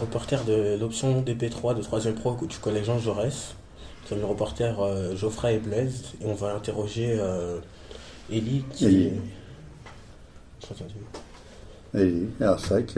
reporter de l'option DP3 de 3e Pro du collège Jean Jaurès. Nous sommes le reporter Geoffrey et Blaise et on va interroger Élie qui Élie. est... Élie, R5,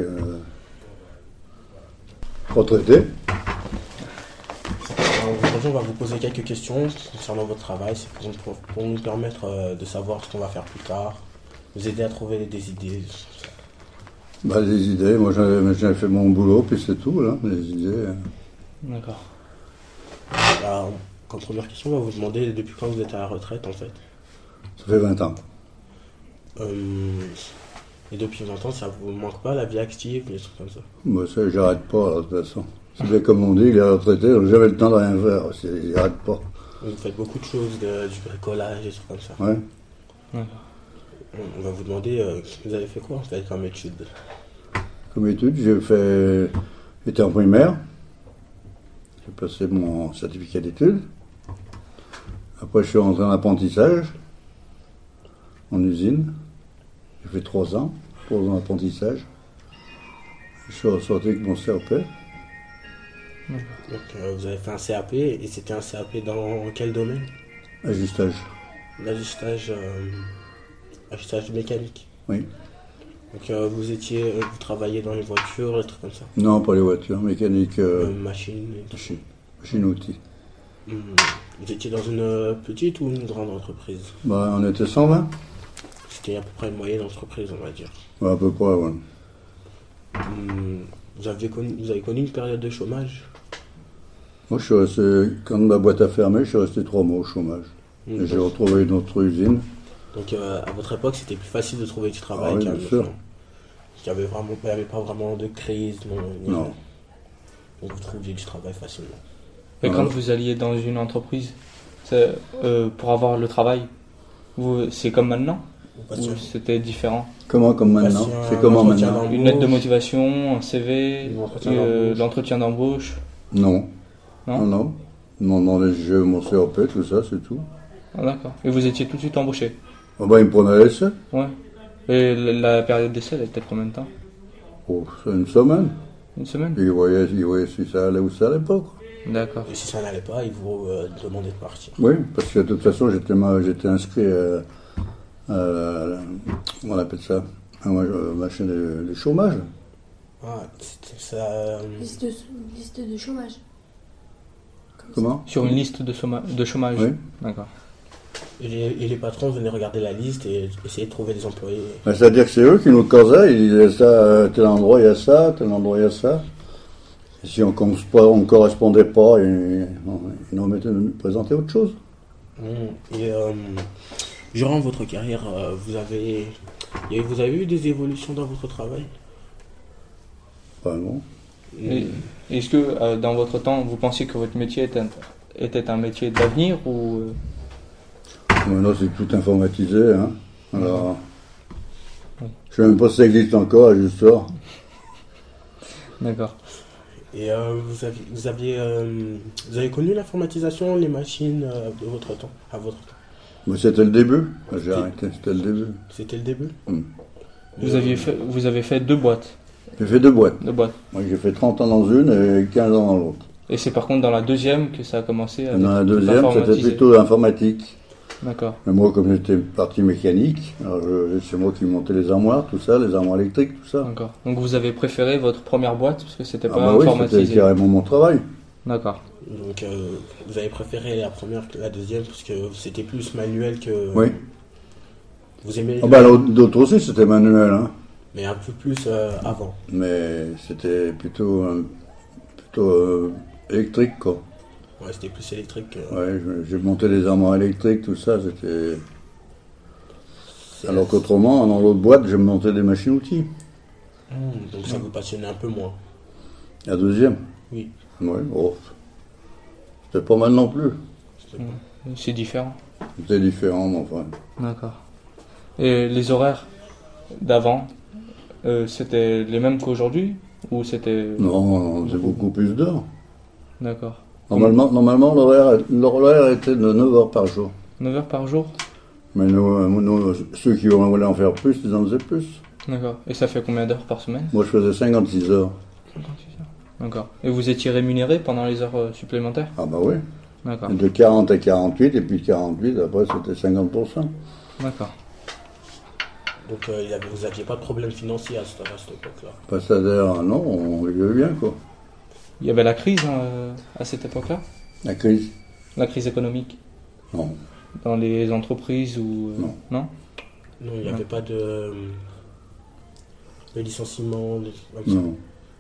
retraité. Aujourd'hui, on va vous poser quelques questions concernant votre travail. C'est pour nous permettre de savoir ce qu'on va faire plus tard, vous aider à trouver des idées. Bah, les idées, moi j'avais fait mon boulot, puis c'est tout, là, les idées. D'accord. Bah, comme première question, on va vous demander depuis quand vous êtes à la retraite en fait. Ça fait 20 ans. Et depuis 20 ans, ça vous manque pas la vie active, les trucs comme ça? Moi, ça, j'arrête pas, là, de toute façon. C'est bien comme on dit, les retraités, donc j'avais le temps de rien faire, j'arrête pas. Vous faites beaucoup de choses, du bricolage, des trucs comme ça. Ouais. D'accord. On va vous demander, vous avez fait quoi en fait comme études? Comme étude, j'étais en primaire. J'ai passé mon certificat d'études. Après, je suis rentré en apprentissage, en usine. J'ai fait 3 ans d'apprentissage. Je suis ressorti avec mon CAP. Donc vous avez fait un CAP, et c'était un CAP dans quel domaine? Ajustage. L'ajustage mécanique. Oui. Donc vous travaillez dans les voitures, des trucs comme ça? Non, pas les voitures, mécanique. Machine et tout. Machine-outil. Vous étiez dans une petite ou une grande entreprise? Bah, on était 120. C'était à peu près une moyenne entreprise, on va dire. Ouais, à peu près, ouais. Vous avez connu une période de chômage? Moi, je suis resté, quand ma boîte a fermé, je suis resté 3 mois au chomage. Et j'ai retrouvé une autre usine. Donc à votre époque, c'était plus facile de trouver du travail Ah oui, qu'à bien sûr. maintenant. Il n'y avait pas vraiment de crise. Non. Donc vous trouviez du travail facilement. Et Ah quand ouais. vous alliez dans une entreprise, pour avoir le travail, c'est comme maintenant? Pas Ou sûr. c'était différent? Comment, comme maintenant? Passer C'est un comment entretien maintenant? d'embauche. Une lettre de motivation, un CV, L'entretien d'embauche. l'entretien d'embauche? Non. Non. Non. Non, j'ai mon CAP, tout ça, c'est tout. Ah, d'accord. Et vous étiez tout de suite embauché? Ah bah, ils me prenaient l'essai. Ouais. Et la période d'essai, elle était combien de temps? Oh, c'est une semaine. Une semaine? Ils voyaient si ça allait ou ça allait pas, quoi. D'accord. Et si ça n'allait pas, ils vous demandaient de partir. Oui, parce que de toute façon, j'étais inscrit comment on appelle ça? Machin de chômage. Ah, ça. Liste de chômage. Comment? Sur une liste de chômage? Oui. D'accord. Et les patrons venaient regarder la liste et essayer de trouver des employés. Ben, c'est-à-dire que c'est eux qui nous causaient, ils disaient ça, tel endroit il y a ça, tel endroit il y a ça. Et si on ne correspondait pas, ils nous présentaient autre chose. Et durant votre carrière, vous avez eu des évolutions dans votre travail? Ben non. Et est-ce que dans votre temps, vous pensiez que votre métier était un métier d'avenir ou Maintenant c'est tout informatisé. Hein. Alors, Oui. je ne sais même pas si ça existe encore, à juste ça. D'accord. Et vous avez connu l'informatisation, les machines de votre temps, à votre temps? Mais c'était le début. J'ai arrêté, c'était le début. C'était le début? Vous avez fait 2 boîtes. J'ai fait 2 boîtes. 2 boîtes. Moi j'ai fait 30 ans dans une et 15 ans dans l'autre. Et c'est par contre dans la deuxième que ça a commencé à Dans la être deuxième, c'était informatisé. plutôt informatique. D'accord. Mais moi, comme j'étais partie mécanique, alors c'est moi qui montais les armoires, tout ça, les armoires électriques, tout ça. D'accord. Donc vous avez préféré votre première boîte parce que c'était Ah pas bah oui, informatisé. c'était carrément mon travail. D'accord. Donc vous avez préféré la première que la deuxième parce que c'était plus manuel que... Oui. Vous aimez... Ah bah d'autres aussi, c'était manuel, hein. Mais un peu plus avant. Mais c'était plutôt électrique, quoi. Ouais, c'était plus électrique que... Ouais, j'ai monté les armoires électriques, tout ça, c'était... Alors qu'autrement, dans l'autre boîte, j'ai monté des machines-outils. Donc ça vous passionnait un peu moins. La deuxième. Oui. Ouais, oh. C'était pas mal non plus. C'est différent. C'était différent, mais enfin. D'accord. Et les horaires d'avant, c'était les mêmes qu'aujourd'hui ou c'était... Non, c'est beaucoup plus d'heures. D'accord. Normalement l'horaire était de 9 heures par jour. 9 heures par jour? Mais nous, ceux qui voulaient en faire plus, ils en faisaient plus. D'accord. Et ça fait combien d'heures par semaine? Moi, je faisais 56 heures. 56 heures. D'accord. Et vous étiez rémunéré pendant les heures supplémentaires? Ah bah oui. D'accord. De 40 à 48, et puis 48, après c'était 50%. D'accord. Donc vous n'aviez pas de problème financier à cette époque-là. Pas salaire, non, on vivait bien, quoi. Il y avait la crise à cette époque-là? La crise? La crise économique? Non. Dans les entreprises ou... Non. Non? Non, il n'y avait pas de licenciement. Non.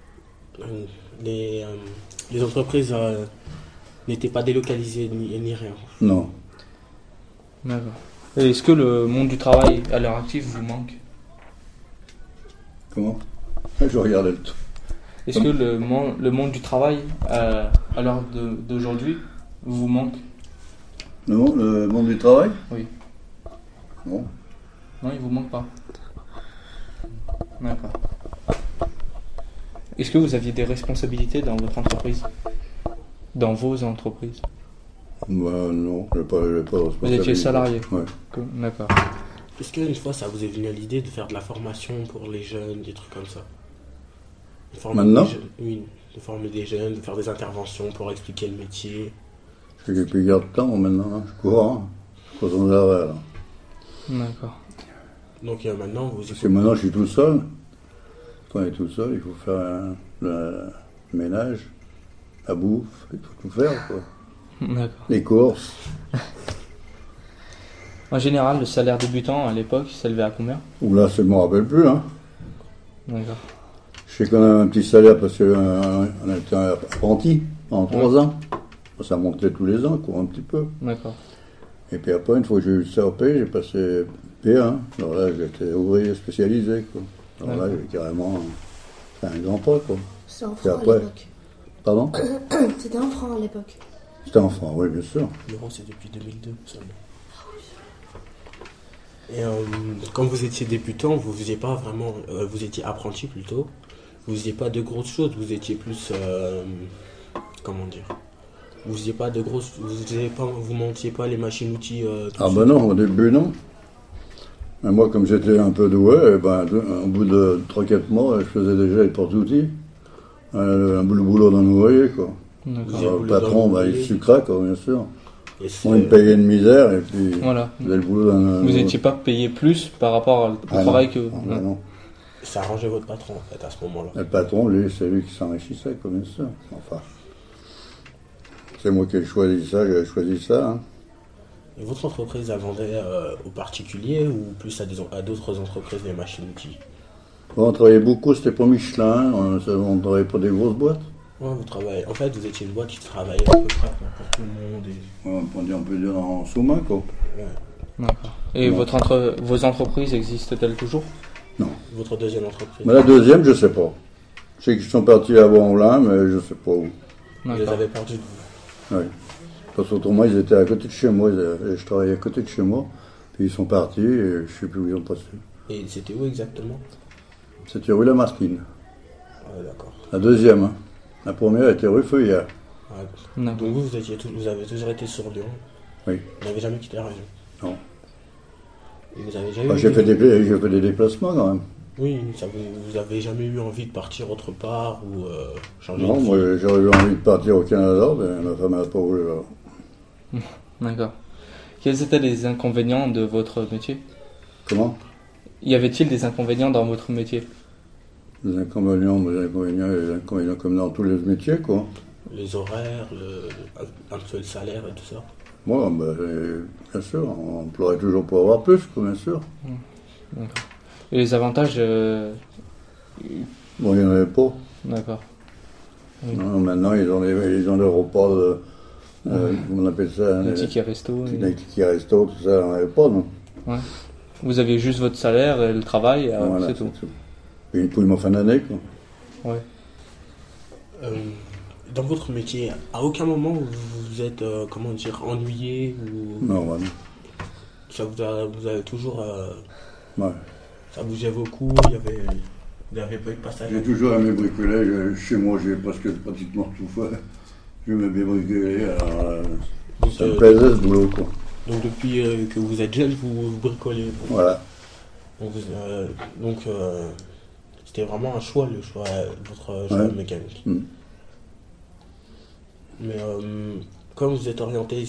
Les entreprises n'étaient pas délocalisées ni rien. Non. D'accord. Et est-ce que le monde du travail à l'heure active vous manque? Comment? Je regardais le tout. Est-ce que le monde du travail à l'heure d'aujourd'hui vous manque? Non, le monde du travail? Oui. Non. Non, il vous manque pas. D'accord. Est-ce que vous aviez des responsabilités dans votre entreprise? Dans vos entreprises? Bah non, j'ai pas de responsabilité. Vous étiez salarié? Ouais. D'accord. Est-ce qu'une fois ça vous est venu à l'idée de faire de la formation pour les jeunes, des trucs comme ça? De former Maintenant? des jeunes, oui, de former des jeunes, de faire des interventions pour expliquer le métier. J'ai plus garde de temps maintenant, hein. Je cours, hein. Je cours sans arrêt, là. D'accord. Donc maintenant vous... Parce que maintenant je suis tout seul. Quand on est tout seul, il faut faire le ménage, la bouffe, il faut tout faire, quoi. D'accord. Les courses. En général, le salaire débutant à l'époque s'élevait à combien? Ou là, je ne me rappelle plus, hein. D'accord. Je sais qu'on a un petit salaire parce qu'on était apprenti en 3 ans. Ça montait tous les ans, quoi, un petit peu. D'accord. Et puis après, une fois que j'ai eu le CAP, j'ai passé P1. Alors là, j'étais ouvrier spécialisé, quoi. Alors là, j'ai carrément fait un grand pas, quoi. C'était en Et francs à après- l'époque. Pardon? C'était en francs à l'époque. C'était en francs, oui, bien sûr. L'euro c'est depuis 2002 seulement. Et quand vous étiez débutant, vous faisiez pas vraiment... vous étiez apprenti plutôt. Vous faisiez pas de grosses choses, vous étiez plus... comment dire? Vous faisiez pas de grosses... Vous montiez pas les machines-outils... tout Ah de ben suite. non, au début, non. Mais moi, comme j'étais un peu doué, au bout de 3-4 mois, je faisais déjà les porte-outils. Un boulot d'un ouvrier, quoi. D'accord. Vous Alors, avez le patron, voulu il sucra, quoi, bien sûr. Et c'est- Moi, il me payait une misère, et puis Voilà. il faisait le boulot d'un... Vous n'étiez pas payé plus par rapport au Ah, travail non. que... Ah, ben non. Ça arrangeait votre patron, en fait, à ce moment-là. Le patron, lui, c'est lui qui s'enrichissait, quoi, bien sûr. Enfin, c'est moi qui ai choisi ça, j'avais choisi ça, hein. Et votre entreprise, elle vendait aux particuliers ou plus à d'autres entreprises les machines-outils? Bon, on travaillait beaucoup, c'était pour Michelin, on travaillait pour des grosses boîtes. Ouais, vous travaillez... En fait, vous étiez une boîte qui travaillait à peu près pour tout le monde. Et... Ouais, on peut dire en sous-main, quoi. Ouais. D'accord. Et Non. vos entreprises existent-elles toujours? Votre deuxième entreprise? Mais la deuxième, je sais pas. Je sais qu'ils sont partis à Bon-Moulin, mais je sais pas où. Vous les D'accord. avez perdus de vous. Oui. Parce qu'autrement, ils étaient à côté de chez moi, je travaillais à côté de chez moi, puis ils sont partis, et je sais plus où ils ont passé. Et c'était où exactement? C'était rue Lamartine. Ouais, d'accord. La deuxième, hein. La première était rue Feuillard. Ouais. D'accord. Donc vous avez toujours été sur Lyon? Oui. Vous n'avez jamais quitté la région? Non. Et vous avez jamais Enfin, eu j'ai fait des déplacements quand même. Oui, vous avez jamais eu envie de partir autre part ou changer Non, de vie? moi j'aurais eu envie de partir au Canada, mais ma femme n'a pas voulu là. D'accord. Quels étaient les inconvénients de votre métier? Comment? Y avait-il des inconvénients dans votre métier? Les inconvénients comme dans tous les métiers, quoi. Les horaires, un peu le salaire et tout ça? Moi, bien sûr, on pleurait toujours pour avoir plus, quoi, bien sûr. D'accord. Et les avantages Bon, il n'y en avait pas. D'accord. Oui. Non, maintenant, ils ont des repas de... comment on appelle ça? Les tickets resto. Les tickets resto, tout ça, on n'avait pas, non. Ouais. Vous aviez juste votre salaire et le travail, Voilà, c'est tout. Et une pouille en fin d'année, quoi. Ouais. Dans votre métier, à aucun moment vous vous êtes, comment dire, ennuyé ou Non, voilà. ça vous avez toujours, Ouais. ça bougeait beaucoup, vous n'avez pas eu de passage? J'ai toujours aimé bricoler. Chez moi, j'ai pratiquement tout fait. J'aimais bien bricoler, alors Donc, ça me plaisait ce boulot, quoi. donc depuis que vous êtes jeune, vous bricolez. Voilà. Donc, c'était vraiment un choix, votre choix Ouais. mécanique. Mm. Mais comme vous êtes orienté,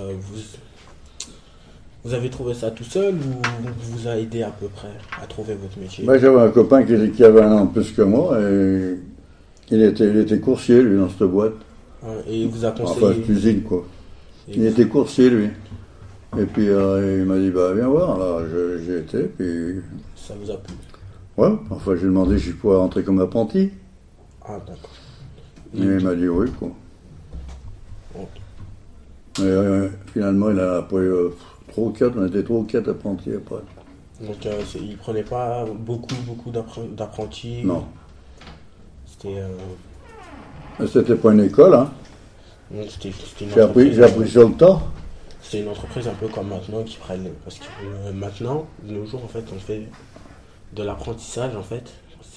vous avez trouvé ça tout seul ou on vous a aidé à peu près à trouver votre métier? Moi, j'avais un copain qui avait un an de plus que moi et il était coursier, lui, dans cette boîte. Et il vous a Enfin, conseillé. cuisine, quoi. Et Il était coursier, lui. Et puis, il m'a dit, bah, viens voir. Alors, j'ai été, puis... ça vous a plu? Ouais, enfin, j'ai demandé si je pouvais rentrer comme apprenti. Ah, d'accord. Et il m'a dit oui, quoi. Ok. Et finalement, il a pris 3 ou 4, on était 3 ou 4 apprentis après. Donc, il prenait pas beaucoup d'apprentis? Non. C'était. Mais c'était pas une école, hein. Donc, c'était une J'ai entreprise. appris sur le tas. C'est une entreprise un peu comme maintenant qui prennent. Parce que maintenant, de nos jours, en fait, on fait de l'apprentissage, en fait.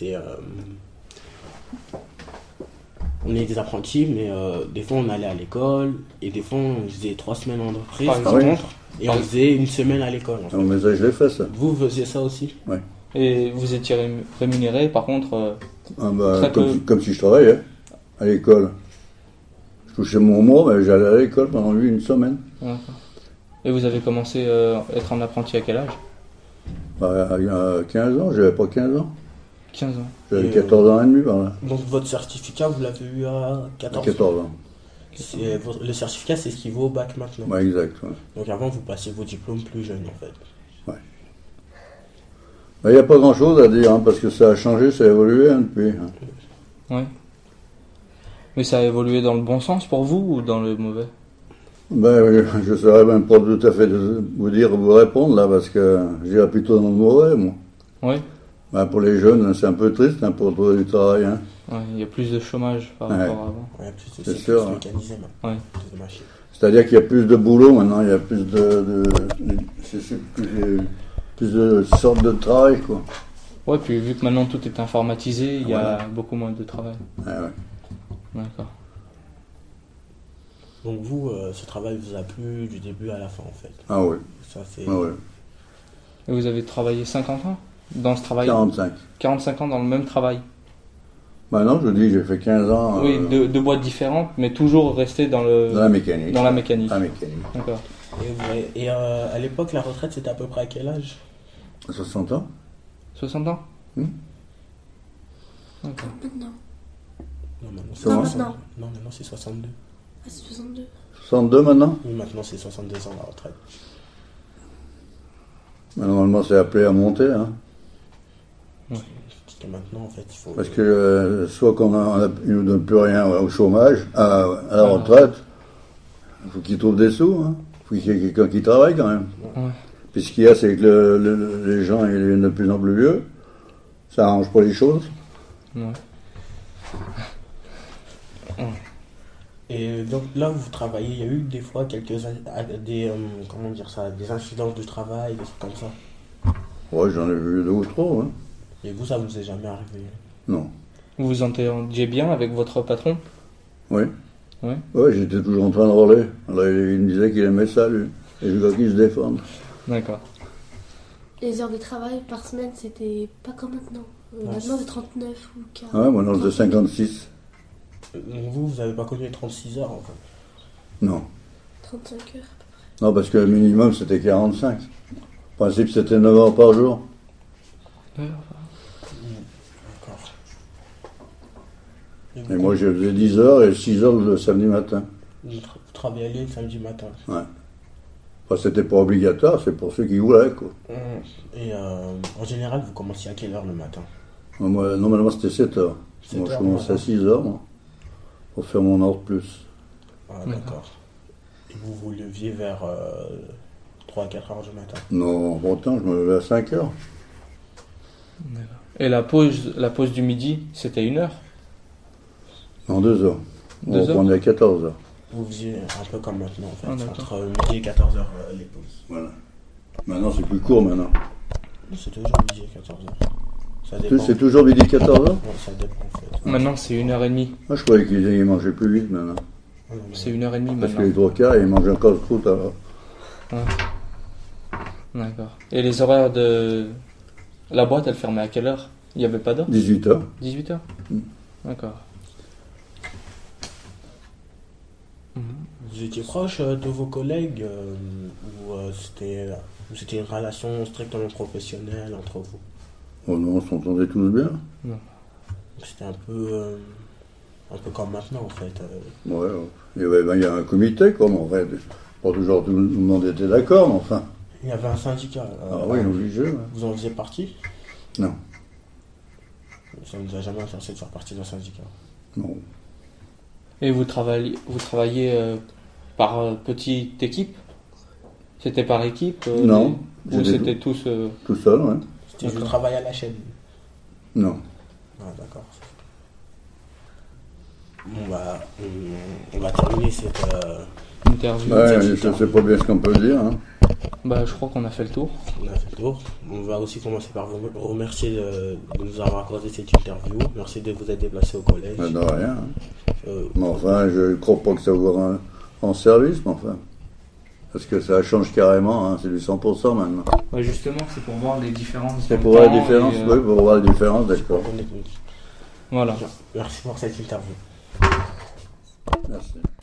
On est des apprentis, mais des fois on allait à l'école, et des fois on faisait 3 semaines en entreprise, Par par exemple. contre, et on faisait une semaine à l'école. En fait. Non, mais ça, je l'ai fait, ça. Vous faisiez ça aussi? Et vous étiez rémunéré, par contre, Ah, bah, Très peu. comme si je travaillais à l'école. Je touchais mon mois, mais j'allais à l'école pendant une semaine. d'accord. Et vous avez commencé à être un apprenti à quel âge? Bah, il y a 15 ans, j'avais pas 15 ans. 15 ans. J'avais Et, 14 ans et demi par là. Donc votre certificat, vous l'avez eu à 14 14 ans. Le certificat, c'est ce qui vaut au bac maintenant. Ouais, exact. Ouais. Donc avant, vous passiez vos diplômes plus jeunes, en fait. Il n'y a pas grand-chose à dire, hein, parce que ça a changé, ça a évolué hein, depuis. Hein. Oui. Mais ça a évolué dans le bon sens pour vous ou dans le mauvais? Ben, je ne saurais même pas tout à fait vous répondre là, parce que j'irais plutôt dans le mauvais, moi. Oui. Ben, pour les jeunes, c'est un peu triste hein, pour trouver du travail. Hein. Ouais, il y a plus de chômage par Ouais. rapport à avant. Ouais, C'est c'est sûr, plus hein. mécanisé maintenant. Ouais. Plus de machines. C'est-à-dire qu'il y a plus de boulot maintenant, il y a plus plus de sortes de travail, quoi. Ouais, puis vu que maintenant tout est informatisé, il y a beaucoup moins de travail. Ouais, ouais. D'accord. Donc vous, ce travail vous a plu du début à la fin, en fait. Ah oui, Ça, c'est... ah oui. Et vous avez travaillé 50 ans dans ce travail? 45. 45 ans dans le même travail? Ben non, je vous dis, j'ai fait 15 ans Oui, deux boîtes différentes, mais toujours resté dans dans la mécanique. la mécanique. La mécanique. D'accord. Et à l'époque, la retraite, c'était à peu près à quel âge? 60 ans. 60 ans? Hmm. D'accord. Maintenant. Non, maintenant, c'est Comment? 60. Maintenant. Non, maintenant, c'est 62. Ah, c'est 62. 62 maintenant. Oui, maintenant, c'est 62 ans, la retraite. Mais normalement, c'est appelé à monter. Hein. Parce que maintenant, en fait, il faut... Parce que soit qu'on ne nous donne plus rien au chômage, à la retraite, il faut qu'ils trouvent des sous. Hein. Il faut qu'il y ait quelqu'un qui travaille quand même. Ouais. Puis ce qu'il y a, c'est que les gens ils deviennent de plus en plus vieux. Ça arrange pas les choses. Ouais. Et donc là où vous travaillez, il y a eu des fois comment dire ça, des incidences du travail, des trucs comme ça. Ouais, j'en ai vu 2 ou 3. Hein. Et vous, ça vous est jamais arrivé? Non. Vous vous entendiez bien avec votre patron? Oui. Ouais. Ouais, j'étais toujours en train de rôler. Alors il me disait qu'il aimait ça, lui. Et je vois qu'il se défende. D'accord. Les heures de travail par semaine, c'était pas comme maintenant. Maintenant, c'est 39 ou 40. Ouais, moi, non, c'était 56. Donc vous avez pas connu les 36 heures, en fait. Non. 35 heures. Non, parce que le minimum, c'était 45. En principe, c'était 9 heures par jour. D'accord. Et moi, je faisais 10 heures et 6 heures le samedi matin. Vous travaillez le samedi matin. Ouais. Enfin, c'était pas obligatoire, c'est pour ceux qui voulaient, quoi. Et en général, vous commenciez à quelle heure le matin? Moi, normalement, c'était 7 heures. 7 Moi, je heures, commençais à 6 heures, moi, pour faire mon heure de plus. Ah, d'accord. Et vous leviez vers 3-4 heures du matin? Non, pourtant, je me levais à 5 heures. D'accord. Et la pause du midi, c'était 1 heure? Non, 2 heures. On 2 heures? reprenait à 14 heures. Vous faisiez un peu comme maintenant, en fait. Ah, d'accord. Entre midi et 14 heures, les pauses. Voilà. Maintenant, c'est plus court, maintenant. C'est toujours midi et 14 heures. Ça dépend. C'est toujours midi 14 heures. Ouais, ça dépend, en fait. Maintenant, c'est 1h30. Moi, je croyais qu'ils mangeaient plus vite, maintenant. Ah, non, mais- C'est 1h30 Parce que maintenant. les 3 quarts, ils mangent encore trop tard. D'accord. Et les horaires de la boîte, elle fermait à quelle heure? Il n'y avait pas d'heure? 18 heures. 18h? Mm. D'accord. Vous étiez proche de vos collègues ou c'était une relation strictement professionnelle entre vous? Oh non, on s'entendait tous bien. C'était un peu comme maintenant en fait. Ouais, il y a un comité, comme en fait. Pas toujours tout le monde était d'accord, mais enfin. Il y avait un syndicat. Ah oui, obligé. Ouais. Vous en faisiez partie? Non, Ça ne nous a jamais intéressé de faire partie d'un syndicat. non. Et vous travaillez par petite équipe? C'était par équipe Non, ou j'étais c'était tous Tout seul, ouais. C'était du D'accord. travail à la chaîne. Non. Ah, d'accord. Bon, bah, on va terminer cette. interviews? Ouais, je sais pas bien ce qu'on peut dire. Hein. Bah, je crois qu'on a fait le tour. On a fait le tour. On va aussi commencer par vous remercier de nous avoir accordé cette interview. Merci de vous être déplacé au collège. De rien. Hein. Euh, Mais enfin, je crois pas que ça va en service, mais enfin. Parce que ça change carrément, hein. C'est du 100% maintenant. Ouais, justement, c'est pour voir les différences. C'est dans pour le voir temps la différence, et, oui, pour voir la différence, d'accord. on est- Voilà. Merci pour cette interview. Merci.